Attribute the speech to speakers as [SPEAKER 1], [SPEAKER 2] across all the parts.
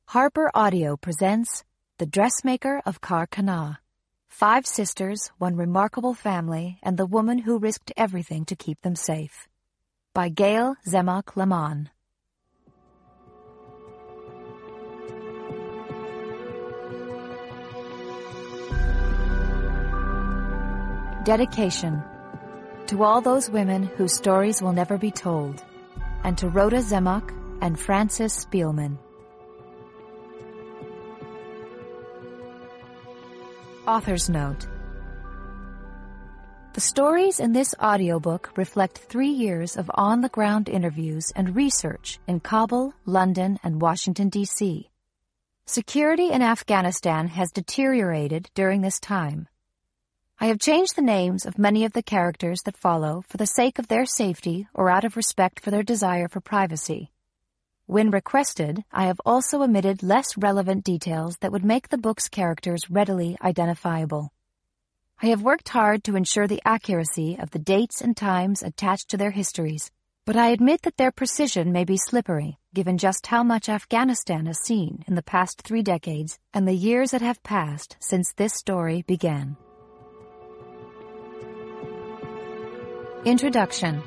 [SPEAKER 1] Harper Audio presents The Dressmaker of Karkana. 5 sisters, one remarkable family, and the woman who risked everything to keep them safe. By Gail Zemock Lamon. Dedication. To all those women whose stories will never be told, and to Rhoda Zemock and Frances Spielman. Author's Note. The stories in this audiobook reflect 3 years of on-the-ground interviews and research in Kabul, London, and Washington, D.C. Security in Afghanistan has deteriorated during this time. I have changed the names of many of the characters that follow for the sake of their safety or out of respect for their desire for privacy. When requested, I have also omitted less relevant details that would make the book's characters readily identifiable. I have worked hard to ensure the accuracy of the dates and times attached to their histories, but I admit that their precision may be slippery, given just how much Afghanistan has seen in the past 3 decades and the years that have passed since this story began. Introduction.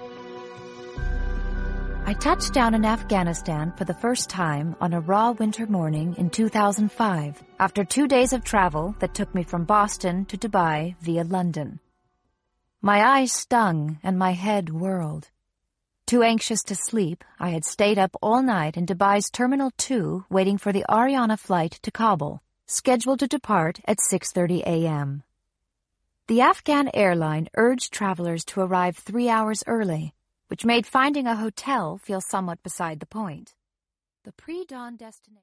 [SPEAKER 1] I touched down in Afghanistan for the first time on a raw winter morning in 2005, after 2 days of travel that took me from Boston to Dubai via London. My eyes stung and my head whirled. Too anxious to sleep, I had stayed up all night in Dubai's Terminal 2 waiting for the Ariana flight to Kabul, scheduled to depart at 6:30 a.m. The Afghan airline urged travelers to arrive 3 hours early, which made finding a hotel feel somewhat beside the point. The pre-dawn destination